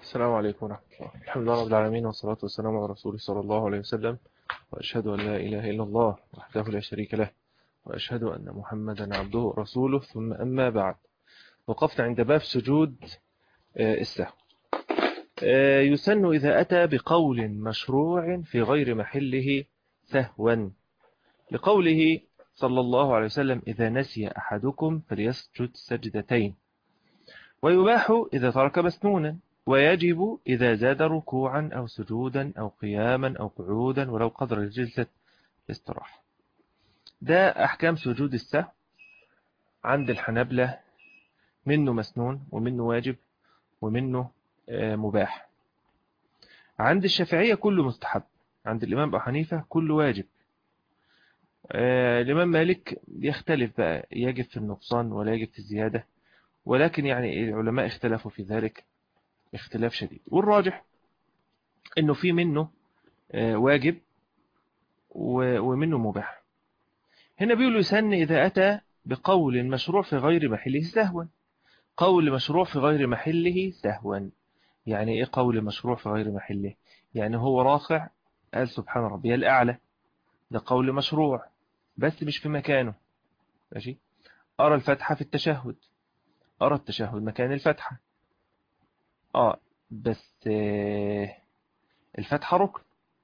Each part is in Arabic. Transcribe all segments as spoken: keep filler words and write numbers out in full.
السلام عليكم ورحمة الله. الحمد لله رب العالمين، والصلاة والسلام على رسوله صلى الله عليه وسلم. وأشهد أن لا إله إلا الله وحده لا شريك له، وأشهد أن محمدا عبده ورسوله. ثم أما بعد، وقفنا عند باب سجود السهو. يسن إذا أتى بقول مشروع في غير محله سهوا، لقوله صلى الله عليه وسلم: إذا نسي أحدكم فليسجد سجدتين. ويباح إذا ترك مسنونا، ويجب إذا زاد ركوعا أو سجودا أو قياما أو قعودا ولو قدر جلسة استراحة. ده أحكام سجود السهو عند الحنابلة، منه مسنون ومنه واجب ومنه مباح. عند الشافعية كله مستحب، عند الإمام أبو حنيفة كله واجب. الإمام مالك يختلف بقى، يجب في النقصان ولا يجب في الزيادة، ولكن يعني العلماء اختلفوا في ذلك اختلاف شديد. والراجح انه في منه واجب ومنه مباح. هنا بيقول يسن إذا أتى بقول مشروع في غير محله سهوا. قول مشروع في غير محله سهوا يعني إيه؟ قول مشروع في غير محله يعني هو راكع قال سبحان ربي الأعلى، ده قول مشروع بس مش في مكانه. ماشي، أرى الفتحة في التشهد، أرى التشهد مكان الفتحة، آه بس آه الفتحة ركن،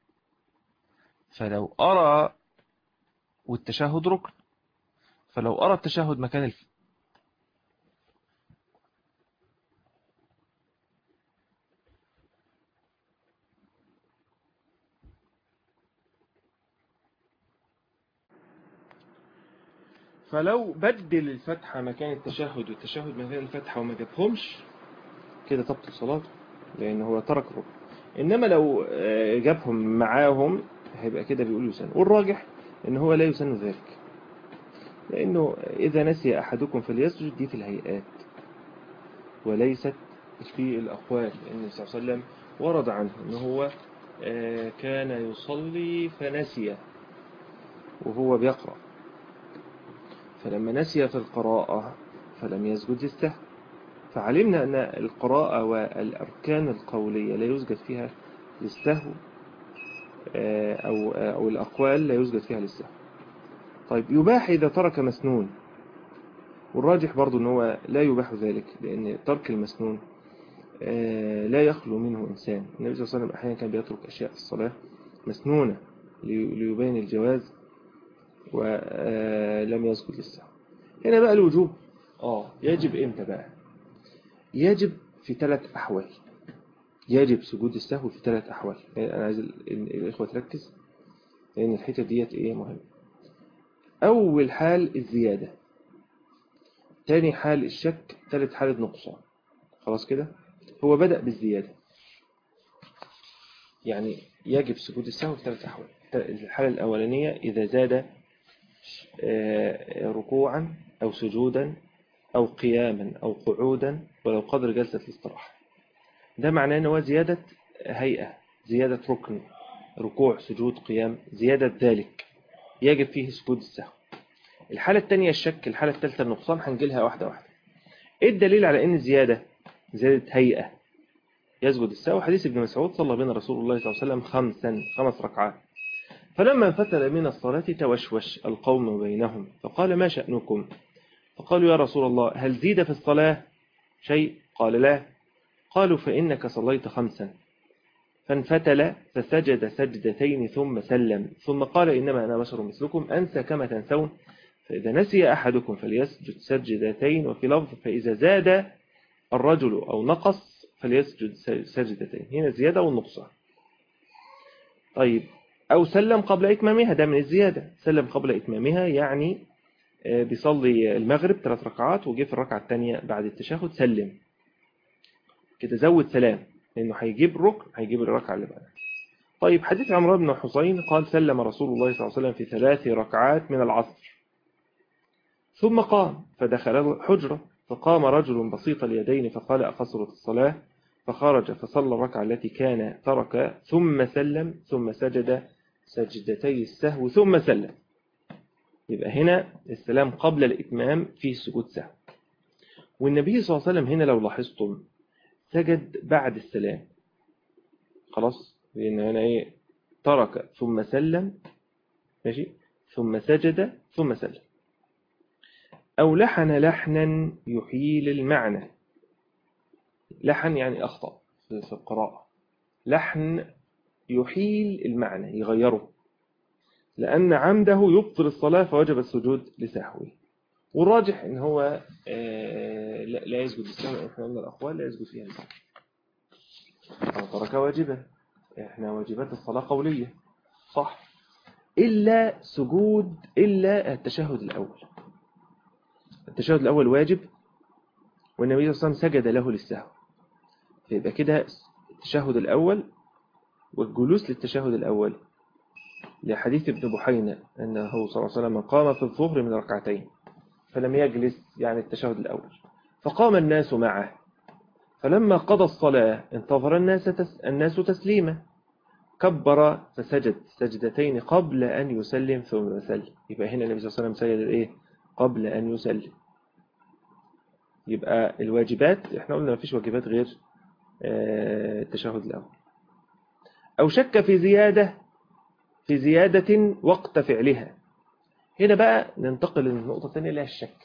فلو أرى والتشهد ركن، فلو أرى التشهد مكان الفتحة فلو بدل الفتحة مكان التشهد والتشهد مكان الفتحة وما جابهمش كده تبطل صلاته، لأن هو ترك ركن. إنما لو جابهم معاهم هيبقى كده بيقول يسن. والراجح إن هو لا يسن ذلك، لأنه إذا نسي أحدكم فليسجد دي في الهيئات وليست في الأقوال، لأن النبي صلى الله عليه وسلم ورد عنه أنه هو كان يصلي فنسي وهو بيقرأ، فلما نسي في القراءة فلم يسجد للسهو. فعلمنا أن القراءة والأركان القولية لا يسجد فيها للسهو، أو, أو الأقوال لا يسجد فيها للسهو. طيب، يباح إذا ترك مسنون، والراجح برضو أنه لا يباح ذلك، لأن ترك المسنون لا يخلو منه إنسان. النبي صلى الله عليه وسلم أحيانا كان بيترك أشياء في الصلاة مسنونة ليبين الجواز ولم يسجد للسهو. هنا بقى الوجوب آه يجب إمتى بقى؟ يجب في ثلاث أحوال. يجب سجود السهو في ثلاث أحوال. أنا عايز الإخوة تركز لأن الحتة ديت إيه مهمة. أول حال الزيادة، ثاني حال الشك، ثالث حال النقصان. خلاص كده، هو بدأ بالزيادة، يعني يجب سجود السهو في ثلاث أحوال. الحالة الأولانية إذا زاد ركوعا أو سجودا أو قياما أو قعودا ولو قدر جلسة الاستراحة، ده معناه أنه زيادة هيئة، زيادة ركن، ركوع سجود قيام، زيادة ذلك يجب فيه سجود السهو. الحالة الثانية الشك، الحالة الثالثة النقصان. هنجيلها واحدة واحدة. إيه الدليل على أن الزيادة زيادة هيئة يسجد السهو؟ حديث ابن مسعود: صلى بنا رسول الله صلى الله عليه وسلم خمسا خمس ركعات، فلما انفتل من الصلاة توشوش القوم بينهم فقال: ما شأنكم؟ فقالوا: يا رسول الله هل زيد في الصلاة شيء؟ قال: لا. قالوا: فإنك صليت خمسا. فانفتل فسجد سجدتين ثم سلم، ثم قال: إنما أنا بشر مثلكم أنسى كما تنسون، فإذا نسي أحدكم فليسجد سجدتين، وفي لفظ فإذا زاد الرجل أو نقص فليسجد سجدتين. هنا الزيادة والنقصان. طيب، أو سلم قبل إتمامها، ده من الزيادة. سلم قبل إتمامها يعني بيصلي المغرب ثلاث ركعات وجي في الركعة الثانية بعد التشهد سلم، كده زود سلام، لأنه هيجيب ركن، هيجيب الركعة اللي بعدها. طيب، حديث عمرو بن حسين قال: سلم رسول الله صلى الله عليه وسلم في ثلاث ركعات من العصر، ثم قام فدخل الحجرة، فقام رجل بسيط اليدين فقال: أقصرت الصلاة؟ فخرج فصلى الركعة التي كان ترك ثم سلم، ثم سجد سجدتي السهو ثم سلم. يبقى هنا السلام قبل الإتمام فيه سجود سهو. والنبي صلى الله عليه وسلم هنا لو لاحظتم سجد بعد السلام، خلاص، لأن هنا إيه، ترك ثم سلم، ماشي، ثم سجد ثم سلم. أو لحن لحنا يحيل المعنى. لحن يعني أخطأ في القراءة، لحن يحيل المعنى يغيره، لأن عمده يبطل الصلاة فوجب السجود لسهوه. والراجح إن هو لا يسجد للسهو. إحنا قلنا الأقوال لا يسجد فيها السهو. أو ترك واجبا، إحنا واجبات الصلاة قولية صح، إلا سجود إلا التشهد الأول. التشهد الأول واجب، والنبي صلى الله عليه وسلم سجد له للسهو، فيبقى كده التشهد الأول والجلوس للتشهد الأول، لحديث ابن بحينة أنه صلى الله عليه وسلم قام في الظهر من ركعتين فلم يجلس، يعني التشهد الأول، فقام الناس معه، فلما قضى الصلاة انتظر الناس تس... الناس تسليمه، كبر فسجد سجدتين قبل أن يسلم ثم سلم. يبقى هنا النبي صلى الله عليه وسلم سجد الإيه؟ قبل أن يسلم. يبقى الواجبات احنا قلنا ما فيش واجبات غير التشهد الأول. أو شك في زيادة في زيادة وقت فعلها. هنا بقى ننتقل للنقطة الثانية اللي هي الشك.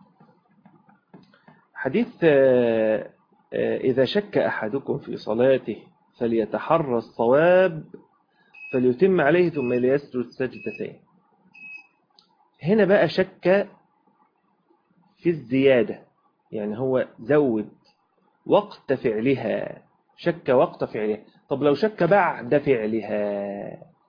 حديث إذا شك أحدكم في صلاته فليتحرى الصواب فليتم عليه ثم ليسجد سجدتين. هنا بقى شك في الزيادة، يعني هو زود وقت فعلها، شك وقت فعلها. طب لو شك بعد فعلها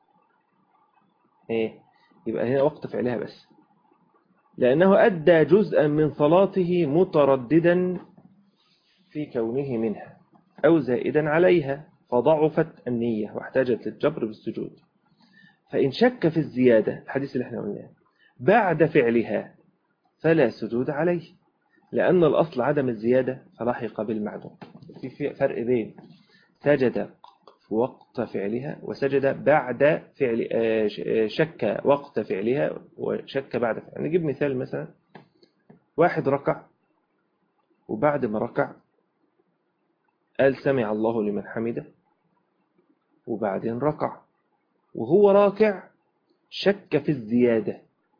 ايه؟ يبقى هنا وقت فعلها بس، لأنه أدى جزءا من صلاته مترددا في كونه منها أو زائدا عليها فضعفت النية واحتاجت للجبر بالسجود. فإن شك في الزيادة، الحديث اللي احنا قلناه، بعد فعلها فلا سجود عليه، لأن الأصل عدم الزيادة فلاحق بالمعدوم. في فرق بين سجد في وقت فعلها وسجد بعد فعل، شك وقت فعلها وشك بعد فعلها. نجيب مثال، مثلا واحد ركع وبعد ما ركع قال سمع الله لمن حمده، وبعدين ركع، وهو راكع شك في الزيادة،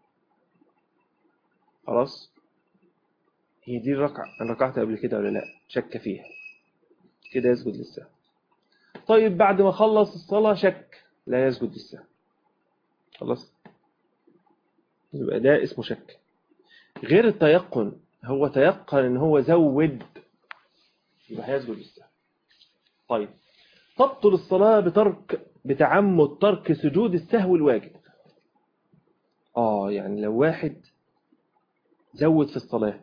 خلاص، هي دي الركعة أنا ركعت قبل كده ولا لا، شك فيها، كده يسجد للسهو. طيب بعد ما خلص الصلاة شك، لا يسجد للسهو، خلاص، يبقى ده اسمه شك. غير التيقن، هو تيقن ان هو زود، يبقى هيسجد للسهو. طيب تبطل الصلاة بترك بتعمد ترك سجود السهو الواجب. اه يعني لو واحد زود في الصلاة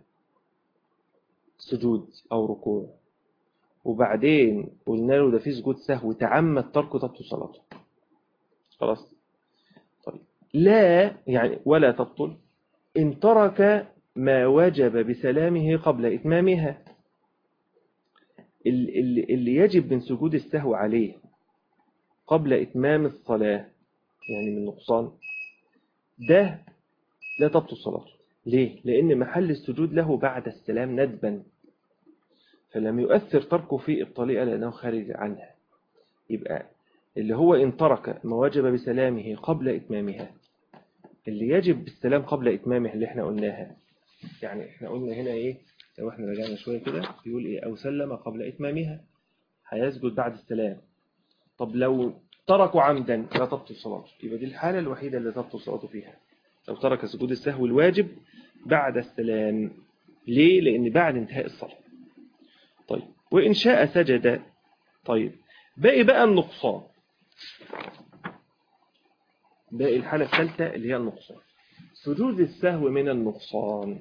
سجود او ركوع وبعدين قلنا له ده في سجود سهو تعمد تركه، تبطل صلاته، خلاص. طيب لا يعني ولا تبطل إن ترك ما وجب بسلامه قبل إتمامها. اللي يجب من سجود السهو عليه قبل إتمام الصلاة، يعني من نقصان، ده لا تبطل صلاته. ليه؟ لأن محل السجود له بعد السلام ندبا، فلم يؤثر تركه في إبطالها لأنه خارج عنها. يبقى اللي هو إن ترك ما وجب بسلامه قبل إتمامها، اللي يجب بالسلام قبل إتمامه اللي احنا قلناها، يعني احنا قلنا هنا ايه، لو احنا رجعنا شوية كده بيقول ايه، او سلم قبل اتمامها هيسجد بعد السلام. طب لو تركوا عمدا لا تبطل صلاته، يبقى دي الحالة الوحيدة اللي تبطل صلاته فيها، لو ترك سجود السهو الواجب بعد السلام. ليه؟ لان بعد انتهاء الصلاة. طيب وان شاء سجد. طيب باقي بقى النقصان، باقي الحالة الثالثة اللي هي النقصان. سجود السهو من النقصان،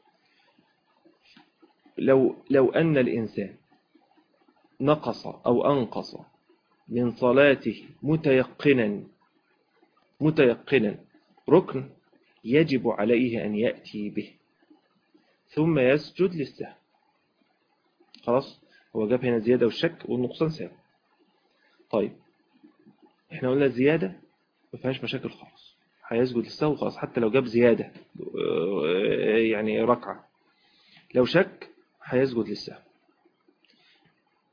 لو لو أن الإنسان نقص أو أنقص من صلاته متيقنا متيقنا ركن يجب عليه أن يأتي به ثم يسجد للسهو، خلاص. هو جاب هنا زيادة والشك والنقصان سهو. طيب احنا قلنا الزيادة ما فيهاش مشاكل خالص، هيسجد للسهو خلاص حتى لو جاب زيادة يعني ركعة. لو شك هيسجد للسهو.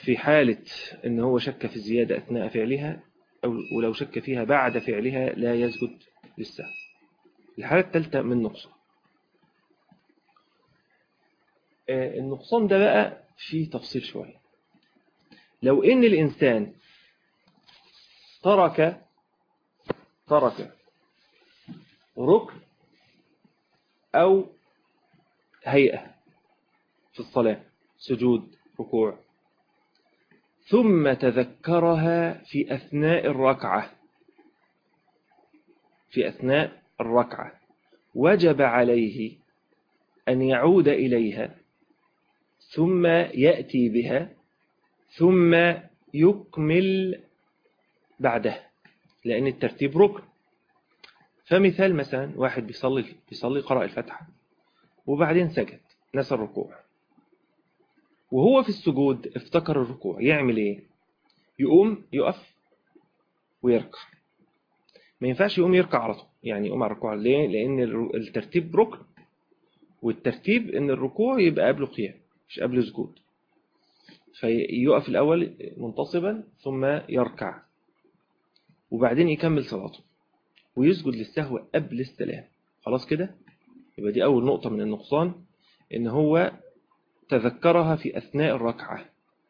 في حالة ان هو شك في الزيادة اثناء فعلها، أو ولو شك فيها بعد فعلها لا يسجد للسهو. الحالة الثالثة من نقصان. النقصان ده بقى فيه تفصيل شوية. لو ان الانسان ترك ترك ركن او هيئة في الصلاة، سجود، ركوع، ثم تذكرها في أثناء الركعة في أثناء الركعة وجب عليه أن يعود إليها ثم يأتي بها ثم يكمل بعدها، لأن الترتيب ركن. فمثال مثلا واحد بيصلي بيصلي قرأ الفاتحة وبعدين سجد، نسى الركوع، وهو في السجود افتكر الركوع، يعمل ايه؟ يقوم يقف ويركع. ما ينفعش يقوم يركع على طول، يعني يقوم على الركوع. ليه؟ لأن الترتيب ركن، والترتيب ان الركوع يبقى قبله قيام مش قبله سجود. فيقف الأول منتصبا ثم يركع وبعدين يكمل صلاته ويسجد للسهو قبل السلام. خلاص كده؟ يبقى دي أول نقطة من النقصان، إن هو تذكرها في أثناء الركعة.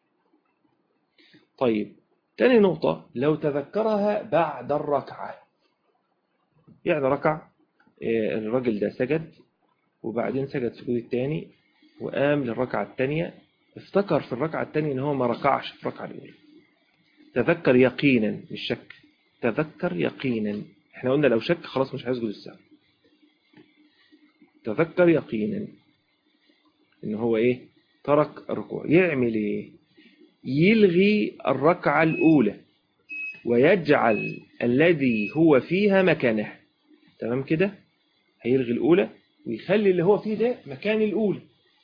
طيب، تاني نقطة، لو تذكرها بعد الركعة، يعني ركع الرجل ده سجد وبعدين سجد سجود التاني وقام للركعة التانية، افتكر في الركعة التانية إن هو ما ركعش في الركعة الأولى، تذكر يقينا مش شك، تذكر يقينا. احنا قلنا لو شك خلاص مش هيسجد السهو. تذكر يقينا إن هو إيه؟ ترك الركوع. يعمل إيه؟ يلغي الركعة الأولى ويجعل الذي هو فيها مكانه. تمام كده؟ هيلغي الأولى ويخلي اللي هو فيه ده مكان الأولى.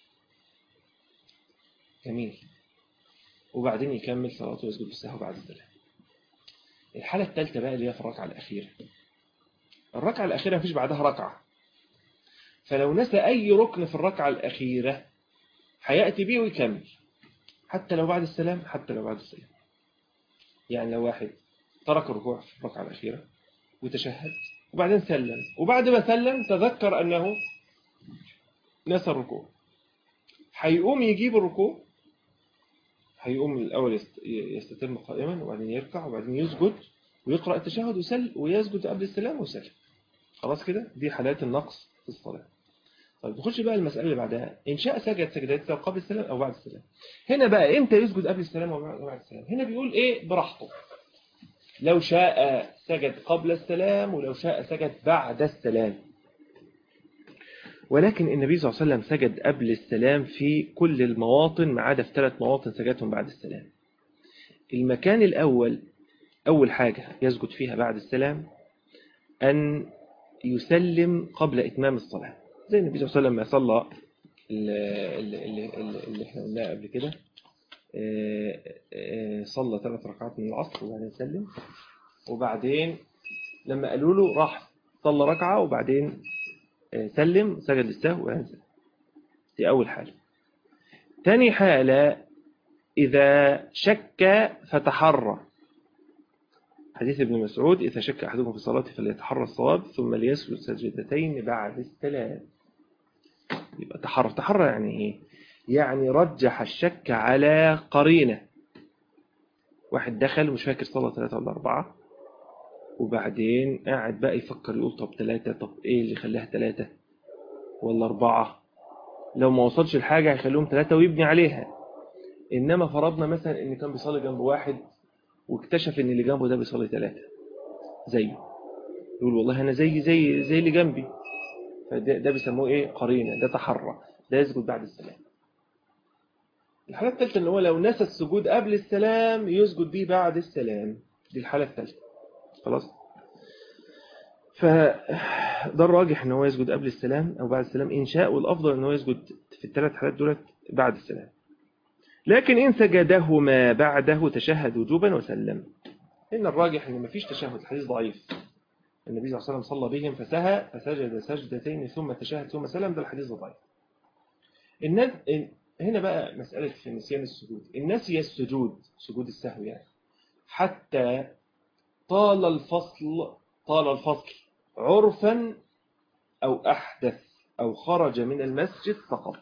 جميل. وبعدين يكمل صلاته ويسجد السهو بعد السلام. الحالة الثالثة بقى اللي هي في الركعة الأخيرة. الركعة الأخيرة مفيش بعدها ركعة، فلو نسى أي ركن في الركعة الأخيرة هيأتي بيه ويكمل حتى لو بعد السلام، حتى لو بعد السلام. يعني لو واحد ترك الركوع في الركعة الأخيرة وتشهد وبعدين سلم، وبعد ما سلم تذكر أنه نسى الركوع، هيقوم يجيب الركوع، هيقوم الأول يستتم قائما وبعدين يركع وبعدين يسجد ويقرأ التشهد ويسل ويسجد قبل السلام ويسلم. خلاص كده؟ دي حالات النقص في الصلاة. طيب نخش بقى المسألة اللي بعدها، إن شاء سجد سجدات قبل السلام أو بعد السلام. هنا بقى إمتى يسجد قبل السلام أو بعد السلام؟ هنا بيقول إيه؟ براحته. لو شاء سجد قبل السلام ولو شاء سجد بعد السلام. ولكن النبي صلى الله عليه وسلم سجد قبل السلام في كل المواطن ما عدا في ثلاث مواطن سجدهم بعد السلام. المكان الأول، أول حاجة يسجد فيها بعد السلام أن يسلم قبل إتمام الصلاة، زي النبي صلى الله عليه وسلم ما صلى اللي, اللي, اللي احنا قلناه قبل كده، صلى ثلاث ركعات من العصر وبعدين سلم، وبعدين لما قالوا له راح صلى ركعة وبعدين سلم سجد للسهو وهذا. دي أول حالة. ثاني حالة إذا شك فتحرى، حديث ابن مسعود: إذا شك أحدكم في صلاته فليتحرى الصواب ثم ليسجد سجدتين بعد السلام. يبقى تحرى. تحرى يعني إيه؟ يعني رجح الشك على قرينة. واحد دخل ومش فاكر صلاة ثلاثة ولا أربعة، وبعدين قاعد بقى يفكر يقول طب ثلاثة، طب إيه اللي خلاها ثلاثة ولا أربعة؟ لو ما وصلش الحاجة هيخليهم ثلاثة ويبني عليها. إنما فرضنا مثلا إن كان بيصلي جنب واحد واكتشف إن اللي جنبه ده بيصلي ثلاثة زيه، يقول والله أنا زي زي زي اللي جنبي. فده ده بيسموه إيه؟ قرينة. ده تحرى، ده يسجد بعد السلام. الحالة الثالثة إن هو لو نسى السجود قبل السلام يسجد بيه بعد السلام. دي الحالة الثالثة. خلاص. فده الراجح إن هو يسجد قبل السلام أو بعد السلام إن شاء، والأفضل إن هو يسجد في الثلاث حالات دولت بعد السلام. لكن إن سجدهما بعده تشهد وجوبا وسلم. إن الراجح إن مفيش تشهد، الحديث ضعيف. النبي صلى الله عليه وسلم صلى بهم فسهى فسجد سجدتين ثم تشهد ثم سلم، ده الحديث ضعيف. هنا بقى مسألة في نسيان السجود، النسي السجود سجود السهو يعني حتى طال الفصل طال الفصل عرفا أو أحدث أو خرج من المسجد فقط.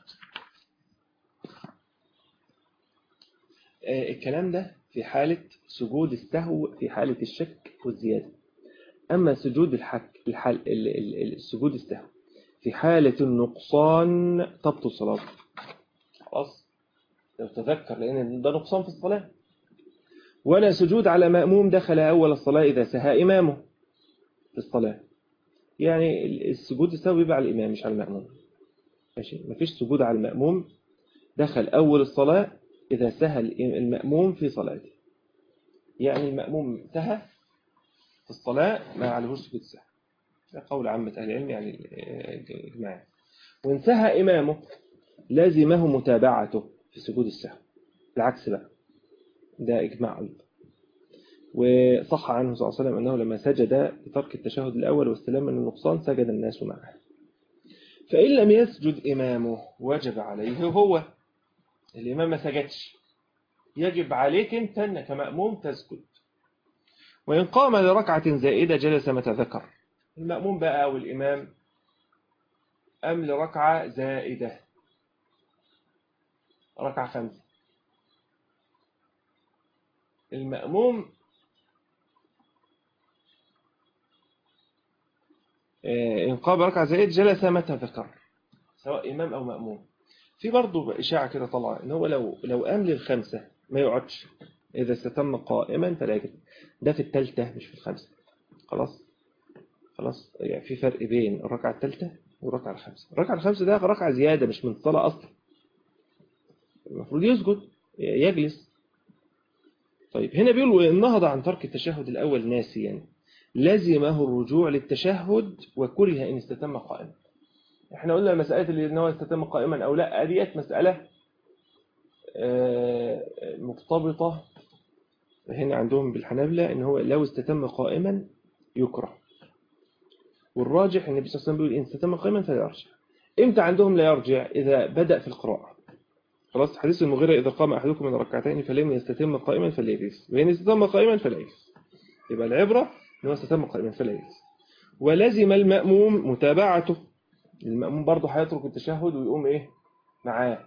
آه الكلام ده في حالة سجود السهو في حالة الشك والزيادة. أما سجود الحك الحال السجود السهو في حالة النقصان تبطل الصلاة. خلاص لو تذكر لأن ده نقصان في الصلاة. ولا سجود على مأموم دخل أول الصلاة إذا سهى إمامه في الصلاة. يعني السجود السهو بيبقى على الإمام مش على المأموم. ماشي، مفيش سجود على المأموم دخل أول الصلاة إذا سهى المأموم في صلاته. يعني المأموم سهى في الصلاة ما عليهوش سجود السهو. ده قول عامة أهل العلم يعني إجماع. وإن سهى إمامه لازمه متابعته في سجود السهو. العكس بقى ده إجماع أيضا. وصح عنه صلى الله عليه وسلم أنه لما سجد بترك التشهد الأول واستلام من النقصان سجد الناس معه. فإن لم يسجد إمامه وجب عليه هو. الإمام ما سجدش يجب عليك أنت أنك مأموم تسجد. وإن قام لركعة زائدة جلس متى ذكر. المأموم بقى أو الإمام أم لركعة زائدة ركعة خمسة. المأموم إن قام ركعة زائدة جلس متى ذكر سواء إمام أو مأموم. في برضه إشاعة كده طلع إن هو لو لو قام للخمسة ما يقعدش إذا استتم قائما فلا يجب. ده في الثالثة مش في الخمسة. خلاص خلاص يعني في فرق بين الركعة الثالثة والركعة الخامسة. الركعة الخامسة ده ركعة زيادة مش من الصلاة أصلا. المفروض يسجد يجلس. طيب هنا بيقول وإن نهض عن ترك التشهد الأول ناسيا يعني لزمه الرجوع للتشهد وكره إن استتم قائما. احنا قلنا مسألة اللي إن هو استتم قائما أو لا ديت مسألة مرتبطة هنا عندهم بالحنابلة إن هو لو استتم قائما يكره. والراجح إن النبي صلى الله عليه وسلم بيقول إن استتم قائما فلا يرجع. إمتى عندهم لا يرجع؟ إذا بدأ في القراءة. خلاص حديث المغيرة إذا قام أحدكم من ركعتين فلم يستتم قائما فليجلس وإن استتم قائما فلا يجلس. يبقى العبرة إن هو استتم قائما فلا يجلس. ولزم المأموم متابعته. المأموم برضه هيترك التشهد ويقوم إيه معاه.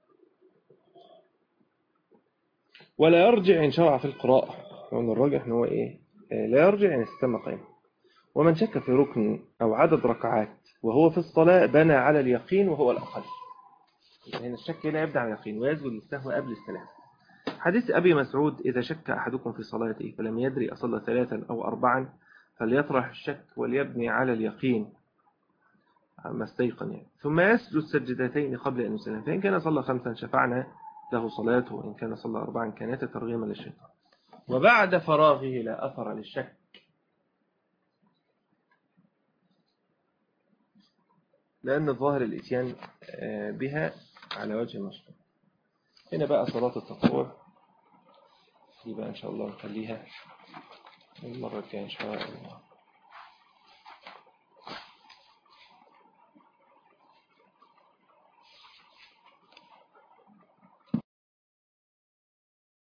ولا يرجع إن شرع في القراءة. وأن الراجح إن هو إيه لا يرجع إن استتم قائما. ومن شك في ركن أو عدد ركعات وهو في الصلاة بنى على اليقين وهو الأقل. هنا الشك لا يبدأ على اليقين ويسجد للسهو قبل السلام. حديث أبي مسعود إذا شك أحدكم في صلاته فلم يدري أصلى ثلاثا أو أربعا فليطرح الشك وليبني على اليقين ما استيقن يعني. ثم يسجد سجدتين قبل أن يسلم. فإن كان صلى خمسا شفعنا له صلاته وإن كان صلى أربعا كانت ترغيما للشيطان. وبعد فراغه لا أثر للشك. لأن الظاهر الإتيان بها على وجه المشروع. هنا بقى صلاة التطوع يبقى إن شاء الله نخليها المرة الجاية إن شاء الله.